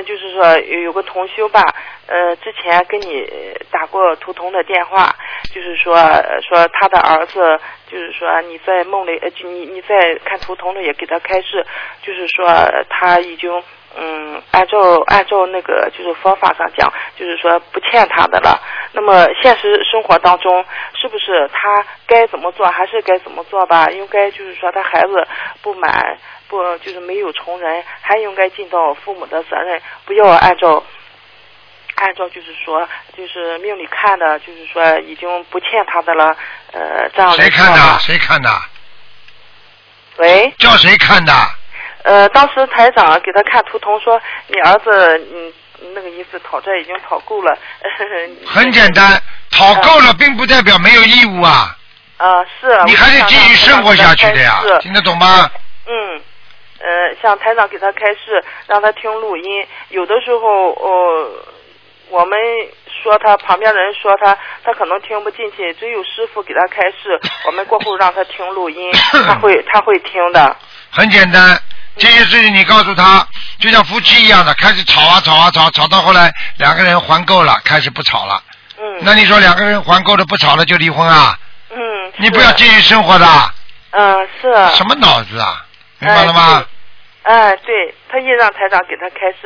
就是说有个同修吧，之前跟你打过图腾的电话，就是说他的儿子，就是说你在梦里，你在看图腾里也给他开示，就是说他已经按照那个就是佛法上讲，就是说不欠他的了。那么现实生活当中，是不是他该怎么做还是该怎么做吧？应该就是说他孩子就是没有从人，还应该尽到父母的责任，不要按照就是说就是命里看的，就是说已经不欠他的了，这样来说。 谁看的？ 喂？ 叫谁看的？ 当时台长给他看图腾说，你儿子那个意思讨债已经讨够了。 很简单，讨够了并不代表没有义务啊。 是。 你还得继续生活下去的呀，听得懂吗？ 像台长给他开示，让他听录音，有的时候我们说他旁边的人说他可能听不进去，只有师傅给他开示，我们过后让他听录音，他会听的。 很简单，这些事情你告诉他，就像夫妻一样的，开始吵到后来两个人还够了，开始不吵了。那你说两个人还够了不吵了就离婚啊？你不要继续生活的。 是。 什么脑子啊？明白了吗？ 对，他也让台长给他开示。